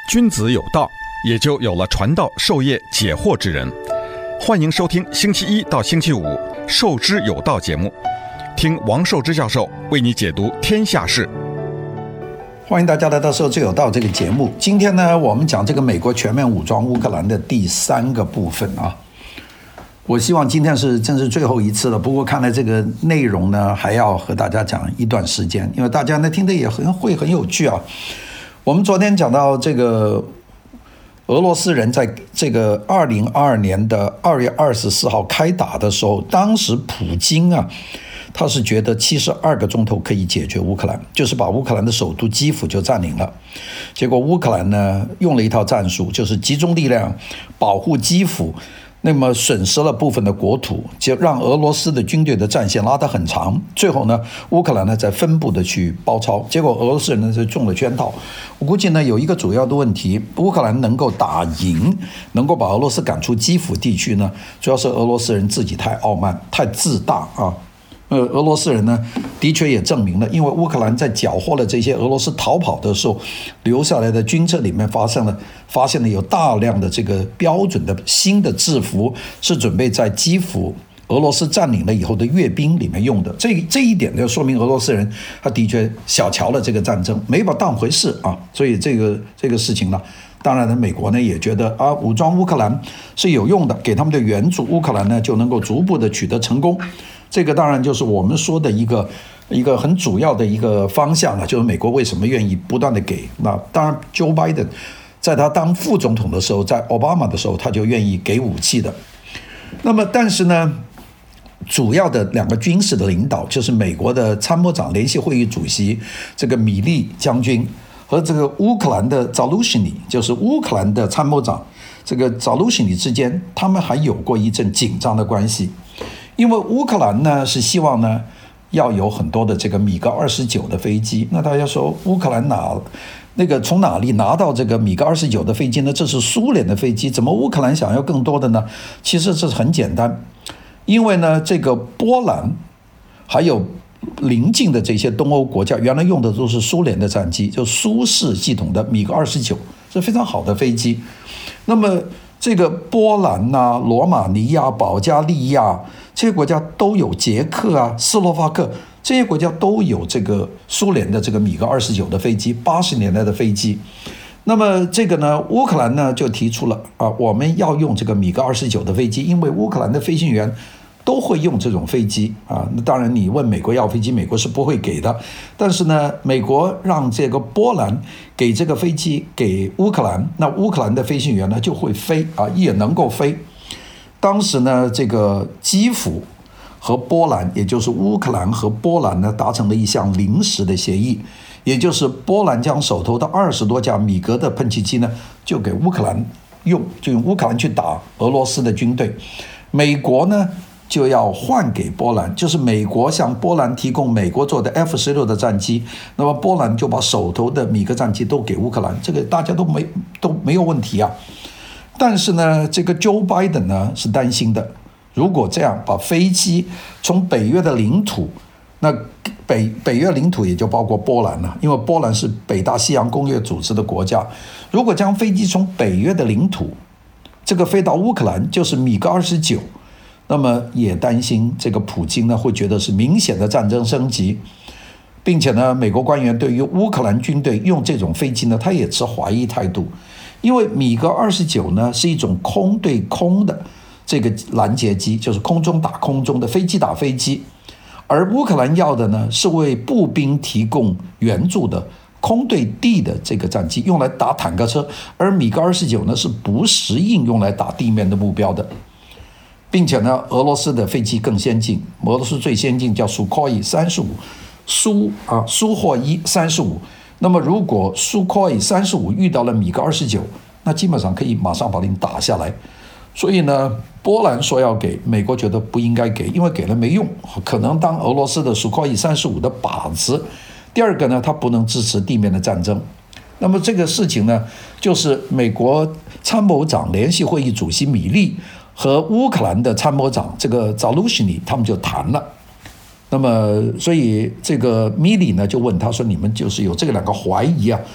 君子有道，也就有了传道授业解惑之人。欢迎收听星期一到星期五《授之有道》节目，听王寿之教授为你解读天下事。 欢迎大家来到《授之有道》这个节目。今天呢，我们讲这个美国全面武装乌克兰的第3个部分啊。我希望今天真是最后一次了，不过看来这个内容呢，还要和大家讲一段时间，因为大家呢听得也会很有趣啊。我们昨天讲到这个俄罗斯人在这个2022年的2月24号开打的时候，当时普京啊，他是觉得72个钟头可以解决乌克兰，就是把乌克兰的首都基辅就占领了。结果乌克兰呢用了一套战术，就是集中力量保护基辅，那么损失了部分的国土，就让俄罗斯的军队的战线拉得很长。最后呢，乌克兰呢在分部的去包抄，结果俄罗斯人呢是中了圈套。我估计呢有一个主要的问题，乌克兰能够打赢，能够把俄罗斯赶出基辅地区呢，主要是俄罗斯人自己太傲慢、太自大啊。俄罗斯人呢，的确也证明了，因为乌克兰在缴获了这些俄罗斯逃跑的时候留下来的军车里面发现了有大量的这个标准的新的制服，是准备在基辅俄罗斯占领了以后的阅兵里面用的。这一点就说明俄罗斯人他的确小瞧了这个战争，没把当回事啊。所以这个事情呢，当然呢，美国呢也觉得啊，武装乌克兰是有用的，给他们的援助，乌克兰呢就能够逐步的取得成功。这个当然就是我们说的一个很主要的一个方向了，就是美国为什么愿意不断的给。那当然 Joe Biden 在他当副总统的时候，在奥巴马的时候他就愿意给武器的。那么但是呢，主要的2个军事的领导，就是美国的参谋长联席会议主席这个米利将军和这个乌克兰的扎卢什尼，就是乌克兰的参谋长这个扎卢什尼之间，他们还有过一阵紧张的关系。因为乌克兰呢是希望呢要有很多的这个米格29的飞机，那大家说乌克兰从哪里拿到这个米格29的飞机呢？这是苏联的飞机，怎么乌克兰想要更多的呢？其实这是很简单，因为呢这个波兰还有邻近的这些东欧国家原来用的都是苏联的战机，就苏式系统的米格29是非常好的飞机。那么这个波兰啊、罗马尼亚、保加利亚这些国家都有，捷克啊、斯洛伐克这些国家都有这个苏联的这个米格29的飞机，80年代的飞机。那么这个呢，乌克兰呢就提出了啊，我们要用这个米格29的飞机，因为乌克兰的飞行员都会用这种飞机啊。那当然你问美国要飞机，美国是不会给的。但是呢，美国让这个波兰给这个飞机给乌克兰，那乌克兰的飞行员呢就会飞啊，也能够飞。当时呢，这个基辅和波兰，也就是乌克兰和波兰呢，达成了一项临时的协议，也就是波兰将手头的20多架米格的喷气机呢，就给乌克兰用，就用乌克兰去打俄罗斯的军队。美国呢就要换给波兰，就是美国向波兰提供美国做的 F-16的战机，那么波兰就把手头的米格战机都给乌克兰，这个大家都没有问题啊。但是呢，这个 Joe Biden 呢是担心的，如果这样把飞机从北约的领土，那北约领土也就包括波兰了，因为波兰是北大西洋公约组织的国家，如果将飞机从北约的领土这个飞到乌克兰，就是米格29，那么也担心这个普京呢会觉得是明显的战争升级，并且呢，美国官员对于乌克兰军队用这种飞机呢，他也持怀疑态度。因为米格29呢是一种空对空的这个拦截机，就是空中打空中的，飞机打飞机，而乌克兰要的呢是为步兵提供援助的空对地的这个战机，用来打坦克车，而米格29呢是不适应用来打地面的目标的。并且呢，俄罗斯的飞机更先进，俄罗斯最先进叫苏科伊35，苏霍伊35。那么如果苏科伊35遇到了米格29，那基本上可以马上把你打下来。所以呢，波兰说要给，美国觉得不应该给，因为给了没用，可能当俄罗斯的苏科伊35的靶子。第二个呢，它不能支持地面的战争。那么这个事情呢，就是美国参谋长联席会议主席米利和乌克兰的参谋长这个扎卢什尼他们就谈了。那么所以这个米利呢就问他说，你们就是有这个2个怀疑啊，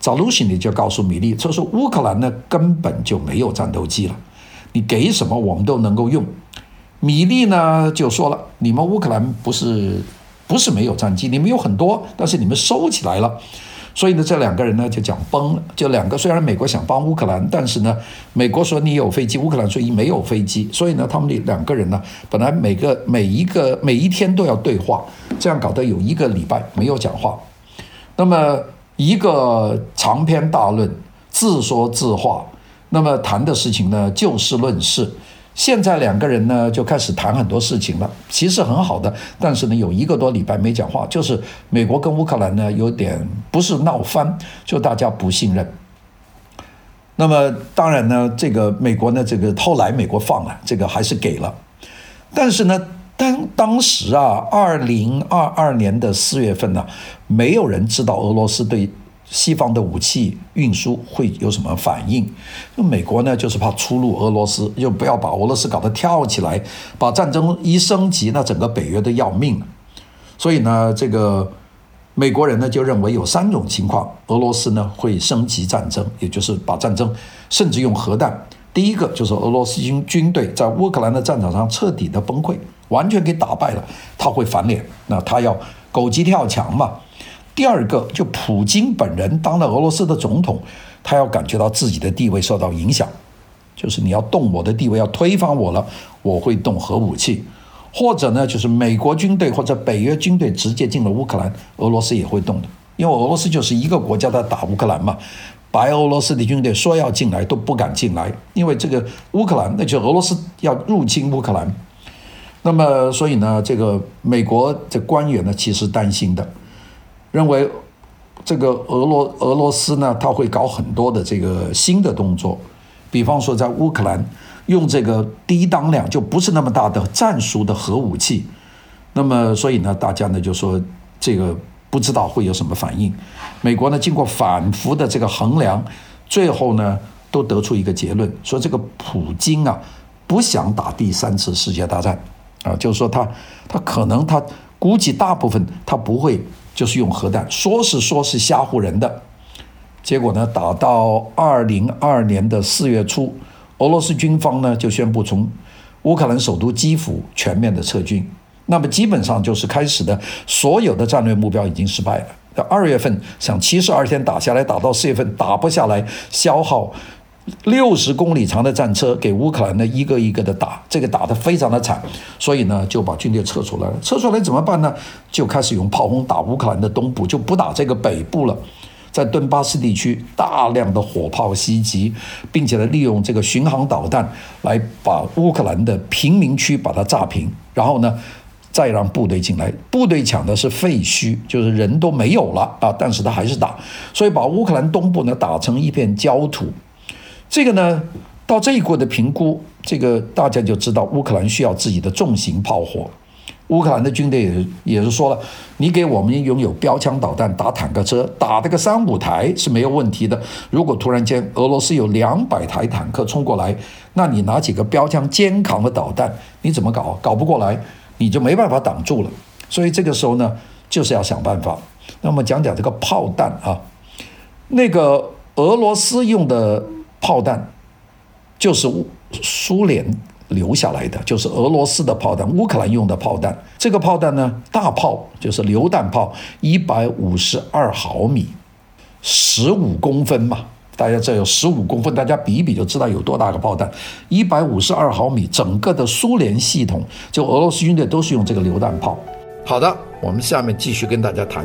扎鲁辛尼就告诉米利，他说乌克兰呢根本就没有战斗机了，你给什么我们都能够用。米利呢就说了，你们乌克兰不是没有战机，你们有很多，但是你们收起来了。所以呢，这两个人呢就讲崩了。就两个，虽然美国想帮乌克兰，但是呢，美国说你有飞机，乌克兰说没有飞机，所以呢，他们两个人呢，本来每一天都要对话，这样搞得有1个礼拜没有讲话。那么一个长篇大论，自说自话，那么谈的事情呢，就事论事。现在两个人呢就开始谈很多事情了，其实很好的，但是呢有1个多礼拜没讲话，就是美国跟乌克兰呢有点不是闹翻，就大家不信任。那么当然呢，这个美国呢，这个后来美国放了，这个还是给了，但是呢，当时啊，2022年的4月份呢，没有人知道俄罗斯对西方的武器运输会有什么反应。美国呢就是怕出入俄罗斯，就不要把俄罗斯搞得跳起来，把战争一升级，那整个北约都要命了。所以呢，这个美国人呢就认为有3种情况，俄罗斯呢会升级战争，也就是把战争甚至用核弹。第一个就是俄罗斯军队在乌克兰的战场上彻底的崩溃，完全给打败了，他会翻脸，那他要狗急跳墙嘛。第二个，就普京本人当了俄罗斯的总统，他要感觉到自己的地位受到影响，就是你要动我的地位，要推翻我了，我会动核武器。或者呢，就是美国军队或者北约军队直接进了乌克兰，俄罗斯也会动的，因为俄罗斯就是一个国家在打乌克兰嘛，白俄罗斯的军队说要进来都不敢进来，因为这个乌克兰，那就俄罗斯要入侵乌克兰。那么所以呢，这个美国的官员呢其实担心的，认为这个俄罗斯呢，他会搞很多的这个新的动作，比方说在乌克兰用这个低当量就不是那么大的战术的核武器。那么所以呢，大家呢就说这个不知道会有什么反应。美国呢经过反复的这个衡量，最后呢都得出一个结论，说这个普京啊不想打第3次世界大战啊，就是说他可能他估计大部分他不会就是用核弹，说是吓唬人的。结果呢，打到2022年的4月初，俄罗斯军方呢就宣布从乌克兰首都基辅全面的撤军。那么基本上就是开始的所有的战略目标已经失败了。2月份想72天打下来，打到4月份打不下来，消耗60公里长的战车给乌克兰呢一个一个的打，这个打得非常的惨，所以呢就把军队撤出来了。撤出来怎么办呢？就开始用炮轰打乌克兰的东部，就不打这个北部了。在顿巴斯地区大量的火炮袭击，并且呢利用这个巡航导弹来把乌克兰的平民区把它炸平，然后呢再让部队进来。部队抢的是废墟，就是人都没有了啊，但是他还是打，所以把乌克兰东部呢打成一片焦土。这个呢，到这一步的评估，这个大家就知道乌克兰需要自己的重型炮火。乌克兰的军队也是说了，你给我们拥有标枪导弹打坦克车，打这个3-5台是没有问题的。如果突然间俄罗斯有200台坦克冲过来，那你拿几个标枪肩扛的导弹，你怎么搞？搞不过来，你就没办法挡住了。所以这个时候呢，就是要想办法。那么讲讲这个炮弹啊，那个俄罗斯用的炮弹就是苏联留下来的，就是俄罗斯的炮弹，乌克兰用的炮弹。这个炮弹呢，大炮就是榴弹炮，152毫米，15公分嘛，大家这有15公分，大家比一比就知道有多大个炮弹。152毫米，整个的苏联系统，就俄罗斯军队都是用这个榴弹炮。好的，我们下面继续跟大家谈。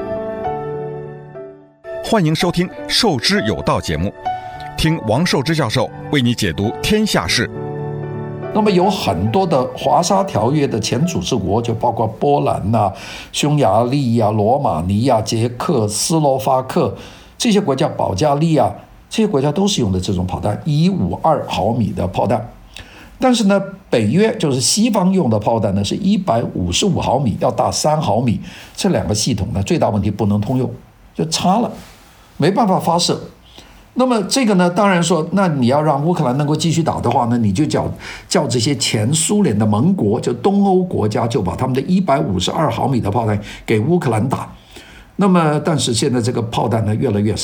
欢迎收听《授之有道》节目，听王寿之教授为你解读天下事。 那么有很多的华沙条约的前组织国，就包括波兰啊、匈牙利啊、罗马尼亚、捷克斯洛伐克这些国家，保加利亚这些国家都是用的这种炮弹，152毫米的炮弹。但是呢，北约就是西方用的炮弹呢是155毫米，要大3毫米。这2个系统呢，最大问题不能通用，就差了，没办法发射。那么这个呢，当然说，那你要让乌克兰能够继续打的话呢，你就叫这些前苏联的盟国，就东欧国家，就把他们的152毫米的炮弹给乌克兰打。那么，但是现在这个炮弹呢越来越少，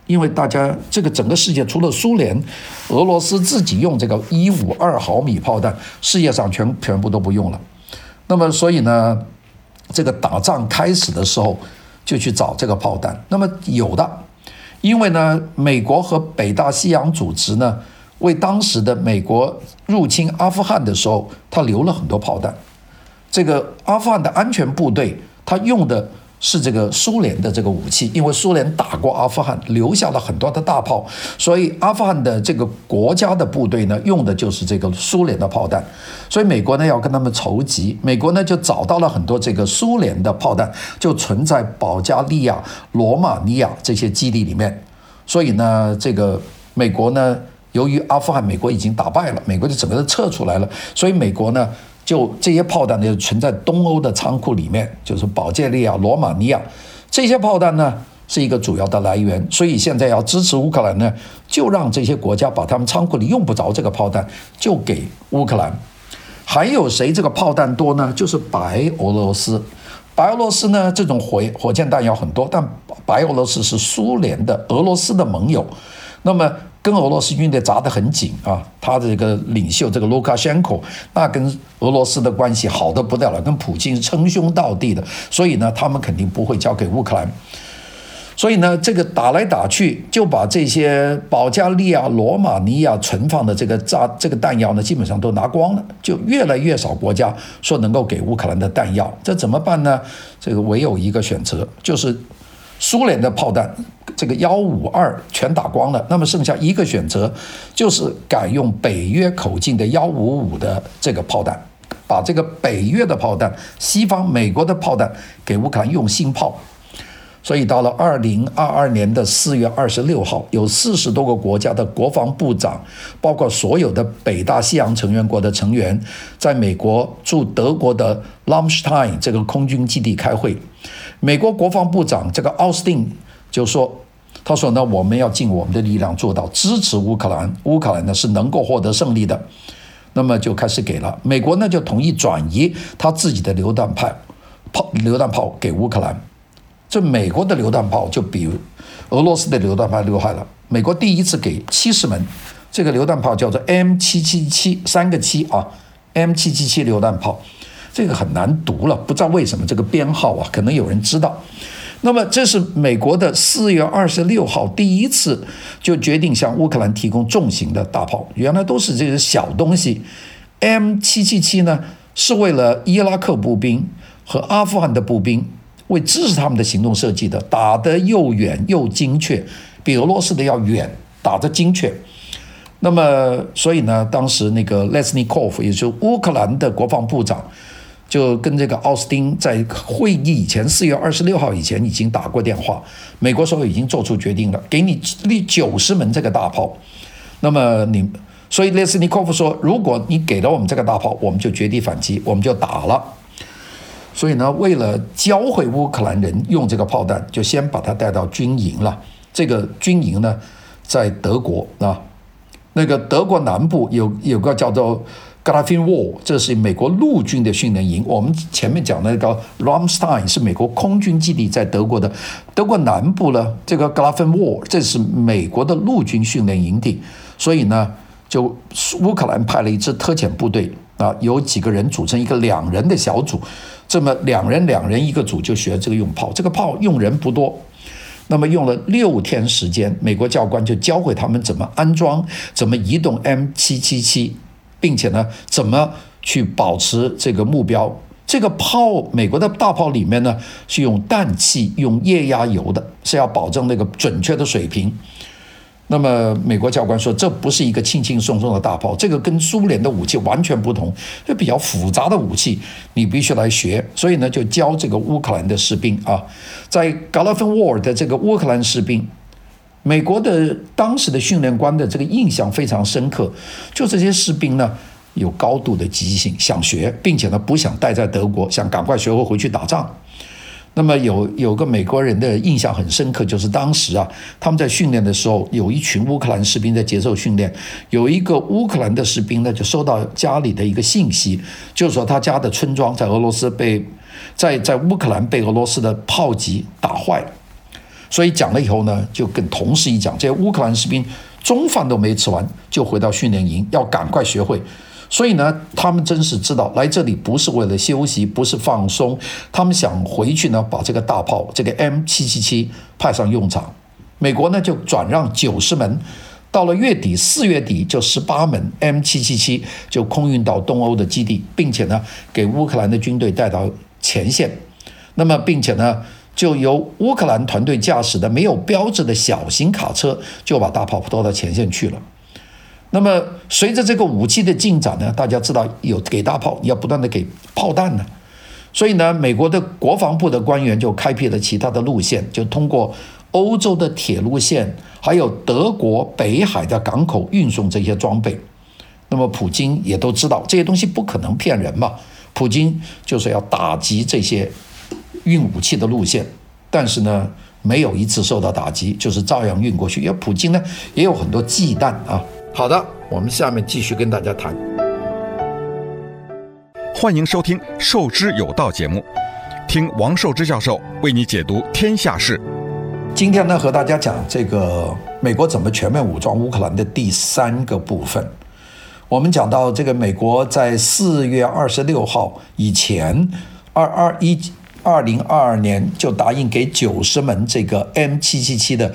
因为大家这个整个世界除了苏联，俄罗斯自己用这个152毫米炮弹，世界上全部都不用了。那么所以呢，这个打仗开始的时候就去找这个炮弹。那么有的，因为呢，美国和北大西洋组织呢，为当时的美国入侵阿富汗的时候，他留了很多炮弹。这个阿富汗的安全部队，他用的是这个苏联的这个武器，因为苏联打过阿富汗，留下了很多的大炮，所以阿富汗的这个国家的部队呢，用的就是这个苏联的炮弹。所以美国呢要跟他们筹集，美国呢就找到了很多这个苏联的炮弹，就存在保加利亚、罗马尼亚这些基地里面。所以呢，这个美国呢，由于阿富汗美国已经打败了，美国就整个都撤出来了，所以美国呢，就这些炮弹呢存在东欧的仓库里面，就是保加利亚、罗马尼亚这些炮弹呢是一个主要的来源。所以现在要支持乌克兰呢，就让这些国家把他们仓库里用不着这个炮弹，就给乌克兰。还有谁这个炮弹多呢？就是白俄罗斯。白俄罗斯呢，这种火箭弹药很多，但白俄罗斯是苏联的、俄罗斯的盟友，那么跟俄罗斯军队扎得很紧啊。他的这个领袖这个卢卡申科，那跟俄罗斯的关系好得不得了，跟普京是称兄道弟的，所以呢，他们肯定不会交给乌克兰。所以呢，这个打来打去，就把这些保加利亚、罗马尼亚存放的这个弹药呢，基本上都拿光了，就越来越少国家说能够给乌克兰的弹药。这怎么办呢？这个唯有一个选择，就是苏联的炮弹，这个152全打光了，那么剩下一个选择，就是改用北约口径的155的这个炮弹，把这个北约的炮弹、西方美国的炮弹给乌克兰用新炮。所以到了2022年的4月26号，有40多个国家的国防部长，包括所有的北大西洋成员国的成员，在美国驻德国的 Ramstein 这个空军基地开会。美国国防部长这个奥斯汀就说，他说呢，我们要尽我们的力量做到支持乌克兰，乌克兰呢是能够获得胜利的。那么就开始给了美国呢，就同意转移他自己的榴弹炮给乌克兰。这美国的榴弹炮就比俄罗斯的榴弹炮厉害了。美国第一次给70门，这个榴弹炮叫做 M777， 3个7啊 ，M777 榴弹炮，这个很难读了，不知道为什么这个编号啊，可能有人知道。那么这是美国的4月26号第一次就决定向乌克兰提供重型的大炮，原来都是这些小东西。M777 呢是为了伊拉克步兵和阿富汗的步兵，为支持他们的行动设计的，打得又远又精确，比俄罗斯的要远，打得精确。那么所以呢，当时那个 Lesnikov 也就是乌克兰的国防部长，就跟这个奥斯汀在会议以前4月26号以前已经打过电话，美国说已经做出决定了，给你90门这个大炮。那么所以 Lesnikov 说，如果你给了我们这个大炮，我们就绝地反击，我们就打了。所以呢，为了教会乌克兰人用这个炮弹，就先把它带到军营了。这个军营呢，在德国啊，那个德国南部有个叫做 Grafenwohl， 这是美国陆军的训练营。我们前面讲的那个 Ramstein 是美国空军基地，在德国的。德国南部呢，这个 Grafenwohl 这是美国的陆军训练营地。所以呢，就乌克兰派了一支特遣部队啊，有几个人组成一个2人的小组。这么2人一个组就学这个用炮，这个炮用人不多，那么用了6天时间，美国教官就教会他们怎么安装，怎么移动 M777， 并且呢，怎么去保持这个目标。这个炮，美国的大炮里面呢是用氮气、用液压油的，是要保证那个准确的水平。那么美国教官说，这不是一个轻轻松松的大炮，这个跟苏联的武器完全不同，这比较复杂的武器，你必须来学。所以呢，就教这个乌克兰的士兵啊，在 Grafenwohl 的这个乌克兰士兵，美国的当时的训练官的这个印象非常深刻，就这些士兵呢有高度的积极性，想学，并且呢不想待在德国，想赶快学会回去打仗。那么有个美国人的印象很深刻，就是当时啊，他们在训练的时候，有一群乌克兰士兵在接受训练，有一个乌克兰的士兵呢，就收到家里的一个信息，就是说他家的村庄在俄罗斯在乌克兰被俄罗斯的炮击打坏了。 所以讲了以后呢，就跟同事一讲，这些乌克兰士兵中饭都没吃完就回到训练营，要赶快学会。所以呢，他们真是知道来这里不是为了休息，不是放松，他们想回去呢，把这个大炮，这个 M777 派上用场。美国呢就转让90门，到了4月底就18门 M777 就空运到东欧的基地，并且呢给乌克兰的军队带到前线。那么并且呢就由乌克兰团队驾驶的没有标志的小型卡车，就把大炮拖到前线去了。那么随着这个武器的进展呢，大家知道有给大炮，要不断的给炮弹呢，所以呢，美国的国防部的官员就开辟了其他的路线，就通过欧洲的铁路线，还有德国北海的港口运送这些装备。那么普京也都知道这些东西不可能骗人嘛，普京就是要打击这些运武器的路线，但是呢没有一次受到打击，就是照样运过去。因为普京呢也有很多忌惮啊。好的，我们下面继续跟大家谈。 欢迎收听《授之有道》节目，听王寿之教授为你解读天下事。 今天呢和大家讲这个美国怎么全面武装乌克兰的第3个部分。我们讲到这个美国在4月26号以前2022年就答应给90门这个 M777 的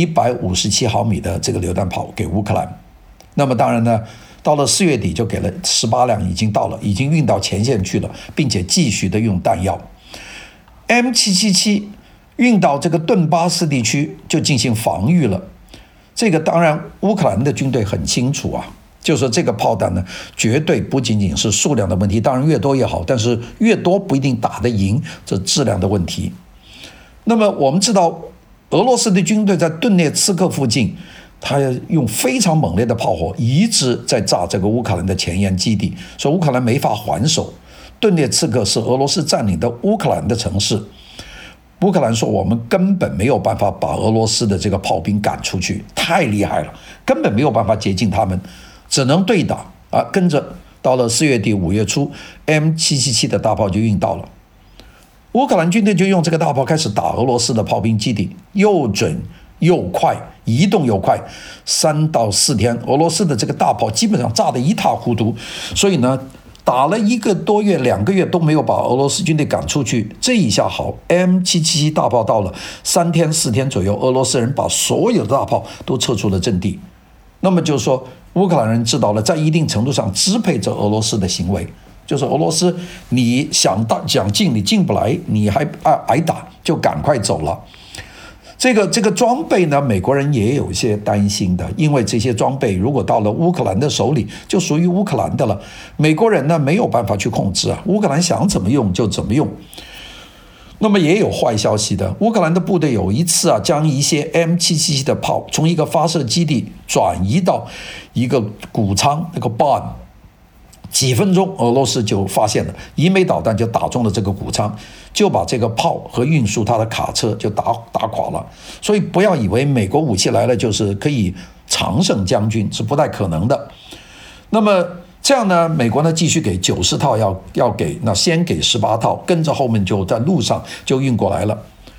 157毫米的这个榴弹炮给乌克兰。那么当然呢，到了4月底就给了18辆，已经到了，已经运到前线去了，并且继续的用弹药。M777 运到这个顿巴斯地区就进行防御了。这个当然乌克兰的军队很清楚啊，就是说这个炮弹呢，绝对不仅仅是数量的问题，当然越多越好，但是越多不一定打得赢，这质量的问题。那么我们知道，俄罗斯的军队在顿涅茨克附近，他用非常猛烈的炮火一直在炸这个乌克兰的前沿基地，所以乌克兰没法还手。顿涅茨克是俄罗斯占领的乌克兰的城市，乌克兰说我们根本没有办法把俄罗斯的这个炮兵赶出去，太厉害了，根本没有办法接近他们，只能对打啊。跟着到了4月底5月初 M777 的大炮就运到了，乌克兰军队就用这个大炮开始打俄罗斯的炮兵基地，又准又快，移动又快，3到4天俄罗斯的这个大炮基本上炸得一塌糊涂。所以呢打了1个多月2个月都没有把俄罗斯军队赶出去。这一下好， M777 大炮到了3天4天左右，俄罗斯人把所有的大炮都撤出了阵地。那么就是说乌克兰人知道了，在一定程度上支配着俄罗斯的行为，就是俄罗斯你想进你进不来，你还挨打，就赶快走了。这个装备呢，美国人也有一些担心的，因为这些装备如果到了乌克兰的手里，就属于乌克兰的了。美国人呢没有办法去控制啊，乌克兰想怎么用就怎么用。那么也有坏消息的，乌克兰的部队有一次啊，将一些 M777 的炮从一个发射基地转移到一个谷仓，那个 barn。几分钟，俄罗斯就发现了一枚导弹就打中了这个谷仓，就把这个炮和运输它的卡车就打垮了。所以不要以为美国武器来了就是可以常胜将军，是不太可能的。那么这样呢，美国呢继续给90套要给，那先给18套，跟着后面就在路上就运过来了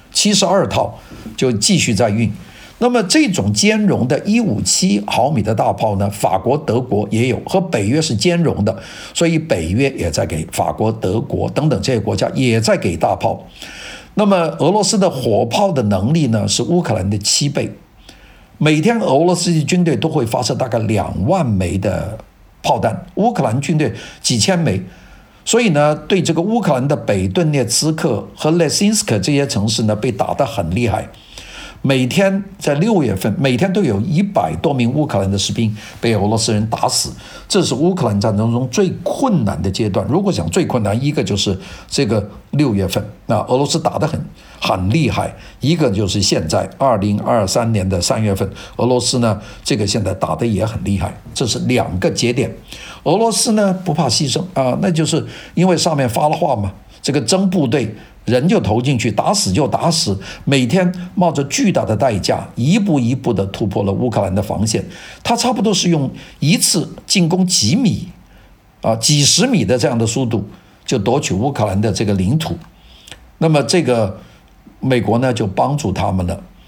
，72套就继续在运。那么这种兼容的157毫米的大炮呢，法国、德国也有，和北约是兼容的，所以北约也在给法国、德国等等这些国家也在给大炮。那么俄罗斯的火炮的能力呢，是乌克兰的7倍，每天俄罗斯的军队都会发射大概2万枚的炮弹，乌克兰军队几千枚。所以呢，对这个乌克兰的北顿涅茨克和列辛斯克这些城市呢，被打得很厉害。每天在6月份，每天都有100多名乌克兰的士兵被俄罗斯人打死，这是乌克兰战争中最困难的阶段。如果讲最困难，一个就是这个6月份，那俄罗斯打得很厉害；一个就是现在2023年的3月份，俄罗斯呢这个现在打得也很厉害。这是2个节点。俄罗斯呢不怕牺牲啊，那就是因为上面发了话嘛，这个征部队。人就投进去，打死就打死，每天冒着巨大的代价，一步一步地突破了乌克兰的防线。他差不多是用一次进攻几十米的这样的速度，就夺取乌克兰的这个领土。那么这个美国呢就帮助他们了。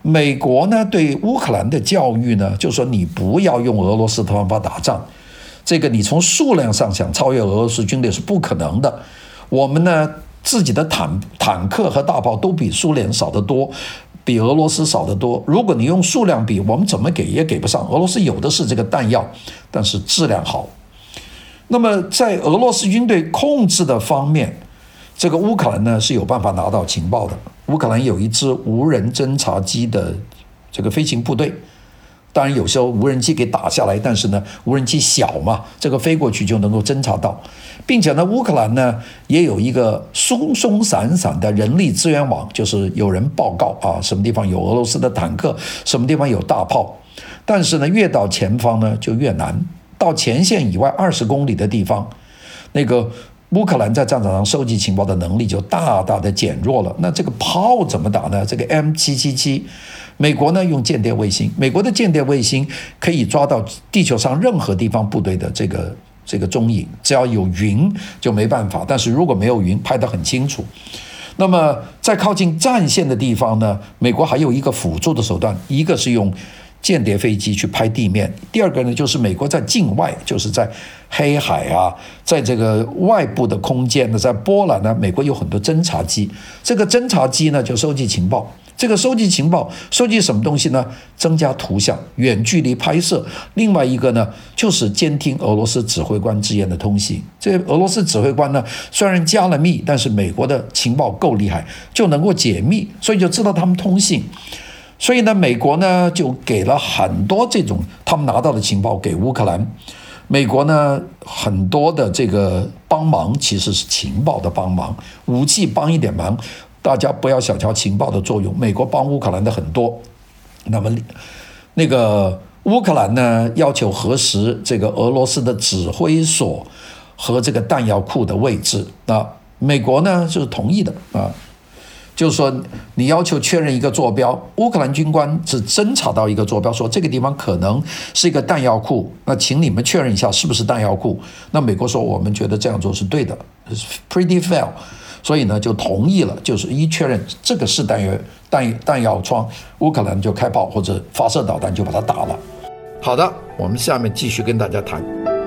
美国呢对乌克兰的教育呢，就是说你不要用俄罗斯的方法打仗，这个你从数量上想超越俄罗斯军队是不可能的。我们呢自己的坦克和大炮都比苏联少得多，比俄罗斯少得多。如果你用数量比，我们怎么给也给不上。俄罗斯有的是这个弹药，但是质量好。那么在俄罗斯军队控制的方面，这个乌克兰呢是有办法拿到情报的。乌克兰有一支无人侦察机的这个飞行部队，当然有时候无人机给打下来，但是呢无人机小嘛，这个飞过去就能够侦察到，并且呢乌克兰呢也有一个松松散散的人力资源网，就是有人报告啊什么地方有俄罗斯的坦克，什么地方有大炮，但是呢越到前方呢就越难，到前线以外20公里的地方，那个乌克兰在战场上收集情报的能力就大大的减弱了。那这个炮怎么打呢？这个 M777，美国呢用间谍卫星，美国的间谍卫星可以抓到地球上任何地方部队的这个踪影，只要有云就没办法，但是如果没有云，拍得很清楚。那么在靠近战线的地方呢，美国还有一个辅助的手段，一个是用间谍飞机去拍地面，第二个呢就是美国在境外，就是在黑海啊，在这个外部的空间呢，在波兰呢，美国有很多侦察机，这个侦察机呢就收集情报，这个收集情报收集什么东西呢？增加图像，远距离拍摄。另外一个呢就是监听俄罗斯指挥官之间的通信。这俄罗斯指挥官呢虽然加了密，但是美国的情报够厉害，就能够解密，所以就知道他们通信。所以呢美国呢就给了很多这种他们拿到的情报给乌克兰。美国呢很多的这个帮忙其实是情报的帮忙，武器帮一点忙，大家不要小瞧情报的作用，美国帮乌克兰的很多。那么那个乌克兰呢要求核实这个俄罗斯的指挥所和这个弹药库的位置，那美国呢就是同意的啊。就是说你要求确认一个坐标，乌克兰军官只侦查到一个坐标，说这个地方可能是一个弹药库，那请你们确认一下是不是弹药库。那美国说我们觉得这样做是对的， pretty fair， 所以呢就同意了，就是一确认这个是弹药窗，乌克兰就开炮或者发射导弹就把它打了。好的，我们下面继续跟大家谈。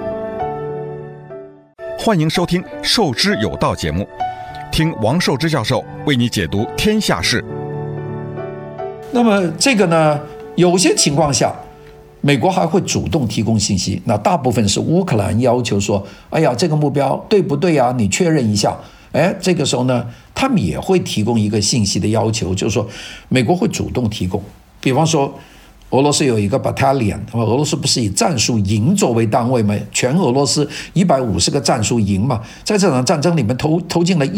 欢迎收听《受之有道》节目，听王寿之教授为你解读天下事。 那么这个呢，有些情况下美国还会主动提供信息，那大部分是乌克兰要求说，哎呀这个目标对不对啊，你确认一下。这个时候呢他们也会提供一个信息的要求，就是说美国会主动提供。比方说俄罗斯有一个 battalion， 俄罗斯不是以战术营作为单位吗？全俄罗斯150个战术营嘛，在这场战争里面投进了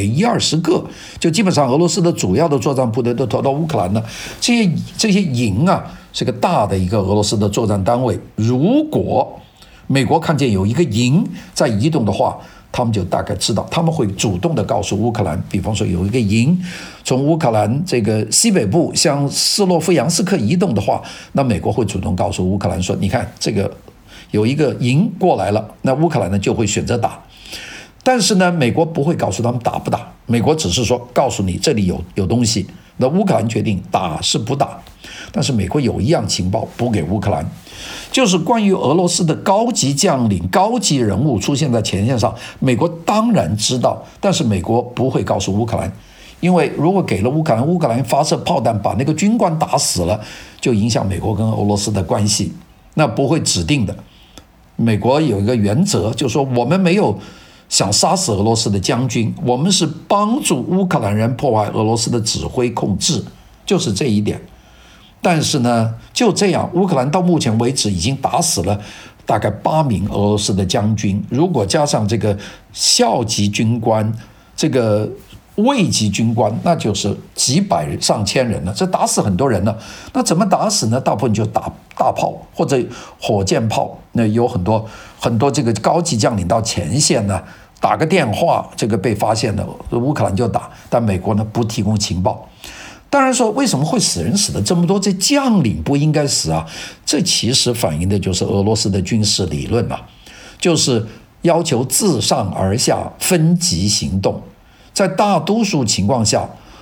120个，就基本上俄罗斯的主要的作战部队都投到乌克兰了。这些营啊是个大的一个俄罗斯的作战单位，如果美国看见有一个营在移动的话，他们就大概知道，他们会主动的告诉乌克兰，比方说有一个营从乌克兰这个西北部向斯洛夫扬斯克移动的话，那美国会主动告诉乌克兰说，你看这个有一个营过来了，那乌克兰呢就会选择打。但是呢美国不会告诉他们打不打，美国只是说告诉你这里有东西，那乌克兰决定打是不打。但是美国有一样情报补给乌克兰，就是关于俄罗斯的高级将领、高级人物出现在前线上，美国当然知道，但是美国不会告诉乌克兰，因为如果给了乌克兰，乌克兰发射炮弹把那个军官打死了，就影响美国跟俄罗斯的关系，那不会指定的。美国有一个原则，就是说我们没有想杀死俄罗斯的将军，我们是帮助乌克兰人破坏俄罗斯的指挥控制，就是这一点。但是呢就这样，乌克兰到目前为止已经打死了大概8名俄罗斯的将军，如果加上这个校级军官、这个尉级军官，那就是几百上千人了，这打死很多人了。那怎么打死呢？大部分就打大炮或者火箭炮，那有很多这个高级将领到前线呢，打个电话，这个被发现了，乌克兰就打，但美国呢不提供情报。当然说为什么会死人死的这么多，这将领不应该死啊，这其实反映的就是俄罗斯的军事理论嘛，就是要求自上而下分级行动。在大多数情况下，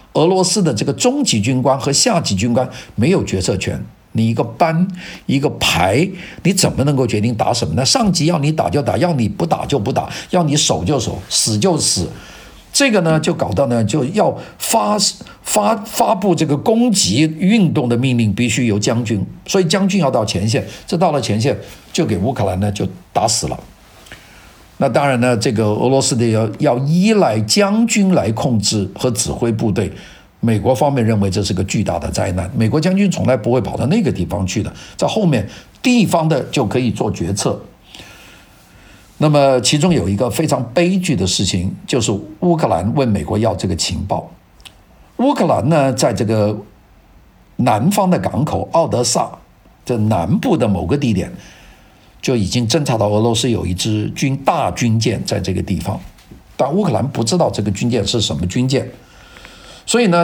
俄罗斯的这个中级军官和下级军官没有决策权。你一个班一个排，你怎么能够决定打什么呢？上级要你打就打，要你不打就不打，要你守就守，死就死。这个呢，就搞到呢，就要发布这个攻击运动的命令，必须由将军，所以将军要到前线，这到了前线就给乌克兰呢就打死了。那当然呢，这个俄罗斯的要依赖将军来控制和指挥部队。美国方面认为这是个巨大的灾难，美国将军从来不会跑到那个地方去的，在后面地方的就可以做决策。那么其中有一个非常悲剧的事情，就是乌克兰问美国要这个情报。乌克兰呢，在这个南方的港口奥德萨这南部的某个地点，就已经侦察到俄罗斯有一支大军舰在这个地方，但乌克兰不知道这个军舰是什么军舰。所以呢，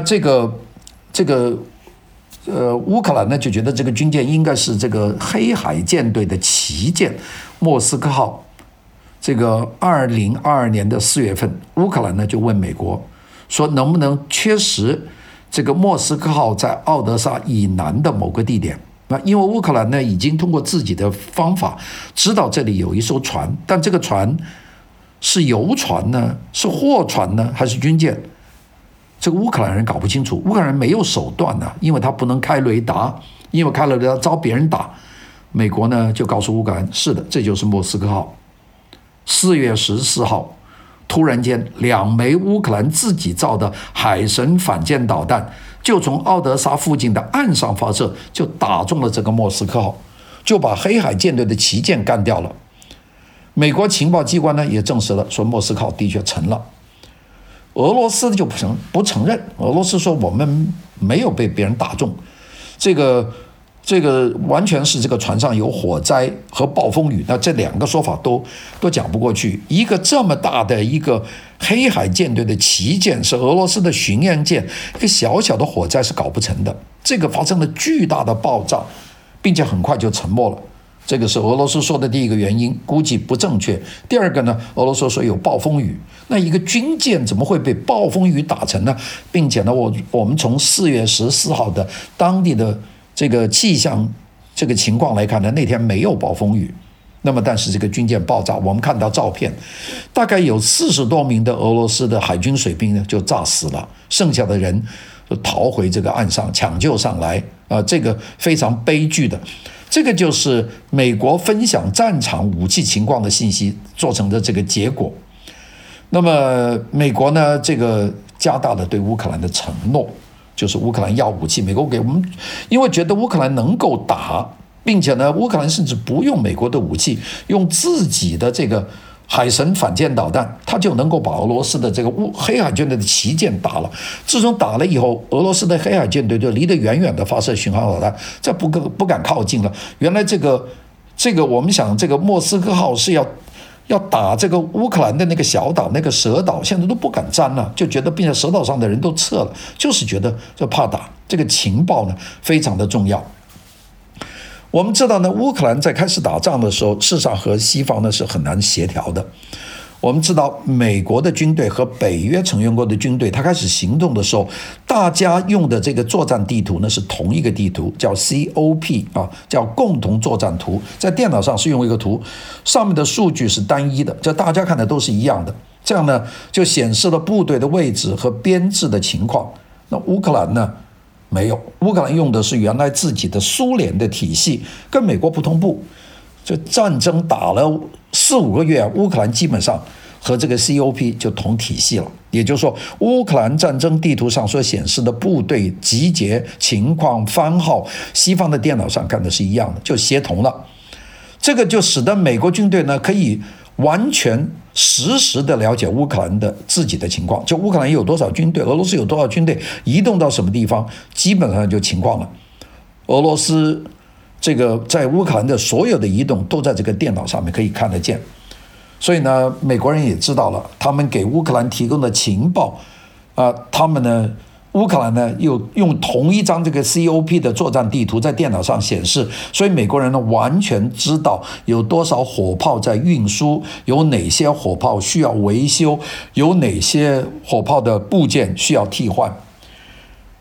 乌克兰呢就觉得这个军舰应该是这个黑海舰队的旗舰莫斯科号。这个2022年的4月份，乌克兰呢就问美国说，能不能缺实这个莫斯科号在奥德萨以南的某个地点？那因为乌克兰呢已经通过自己的方法知道这里有一艘船，但这个船是游船呢，是货船呢，还是军舰？这个乌克兰人搞不清楚，乌克兰人没有手段呢，因为他不能开雷达，因为开雷达遭别人打。美国呢就告诉乌克兰，是的，这就是莫斯科号。4月14号，突然间2枚乌克兰自己造的海神反舰导弹就从奥德萨附近的岸上发射，就打中了这个莫斯科号，就把黑海舰队的旗舰干掉了。美国情报机关呢也证实了，说莫斯科号的确沉了。俄罗斯就不承认，俄罗斯说我们没有被别人打中，这个完全是这个船上有火灾和暴风雨，那这两个说法都讲不过去。一个这么大的一个黑海舰队的旗舰是俄罗斯的巡洋舰，一个小小的火灾是搞不成的。这个发生了巨大的爆炸，并且很快就沉没了。这个是俄罗斯说的第一个原因，估计不正确。第二个呢，俄罗斯说有暴风雨，那一个军舰怎么会被暴风雨打沉呢？并且呢，我们从4月14号的当地的这个气象这个情况来看呢，那天没有暴风雨。那么但是这个军舰爆炸，我们看到照片，大概有40多名的俄罗斯的海军水兵呢就炸死了，剩下的人就逃回这个岸上抢救上来这个非常悲剧的。这个就是美国分享战场武器情况的信息做成的这个结果。那么美国呢，这个加大了对乌克兰的承诺，就是乌克兰要武器，美国给我们，因为觉得乌克兰能够打，并且呢，乌克兰甚至不用美国的武器，用自己的这个海神反舰导弹，他就能够把俄罗斯的这个黑海舰队的旗舰打了。自从打了以后，俄罗斯的黑海舰队就离得远远的发射巡航导弹，这不敢靠近了。原来这个我们想，这个莫斯科号是要打这个乌克兰的那个小岛，那个蛇岛，现在都不敢沾了，就觉得并且蛇岛上的人都撤了，就是觉得就怕打。这个情报呢非常的重要。我们知道呢，乌克兰在开始打仗的时候，事实上和西方呢是很难协调的。我们知道，美国的军队和北约成员国的军队，它开始行动的时候，大家用的这个作战地图呢是同一个地图，叫 COP 叫共同作战图，在电脑上是用一个图，上面的数据是单一的，这大家看的都是一样的。这样呢，就显示了部队的位置和编制的情况。那乌克兰呢？没有，乌克兰用的是原来自己的苏联的体系，跟美国不同步。这战争打了4-5个月，乌克兰基本上和这个 COP 就同体系了。也就是说，乌克兰战争地图上所显示的部队集结情况、番号，西方的电脑上看的是一样的，就协同了。这个就使得美国军队呢可以完全实时的了解乌克兰的自己的情况，就乌克兰有多少军队，俄罗斯有多少军队，移动到什么地方，基本上就情况了。俄罗斯这个在乌克兰的所有的移动都在这个电脑上面可以看得见，所以呢，美国人也知道了，他们给乌克兰提供的情报他们呢，乌克兰呢又用同一张这个 COP 的作战地图在电脑上显示，所以美国人呢完全知道有多少火炮在运输，有哪些火炮需要维修，有哪些火炮的部件需要替换。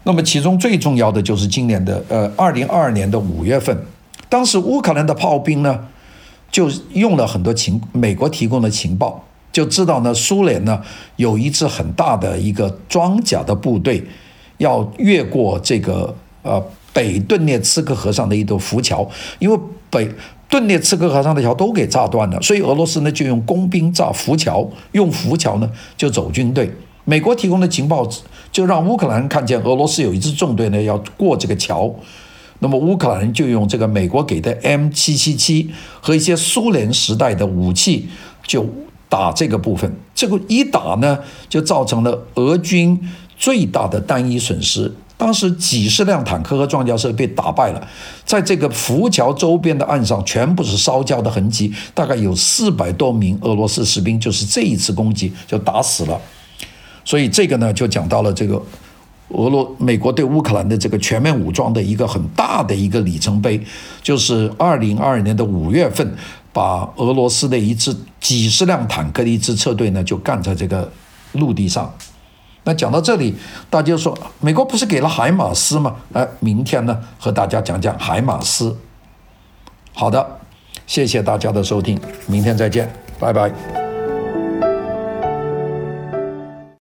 那么其中最重要的就是今年的2022年的5月份，当时乌克兰的炮兵呢就用了很多美国提供的情报，就知道呢苏联呢有一支很大的一个装甲的部队要越过这个北顿涅茨克河上的一座浮桥，因为顿涅茨克河上的桥都给炸断了，所以俄罗斯呢就用工兵炸浮桥，用浮桥呢就走军队。美国提供的情报就让乌克兰人看见俄罗斯有一支重队呢要过这个桥，那么乌克兰人就用这个美国给的 M777和一些苏联时代的武器就打这个部分，这个一打呢就造成了俄军最大的单一损失。当时几十辆坦克和装甲车被打败了，在这个浮桥周边的岸上全部是烧焦的痕迹，大概有400多名俄罗斯士兵就是这一次攻击就打死了。所以这个呢就讲到了这个美国对乌克兰的这个全面武装的一个很大的一个里程碑，就是2022年的5月份，把俄罗斯的几十辆坦克的一支车队呢就干在这个陆地上。那讲到这里，大家就说美国不是给了海马斯吗？明天呢和大家讲讲海马斯。好的，谢谢大家的收听，明天再见，拜拜。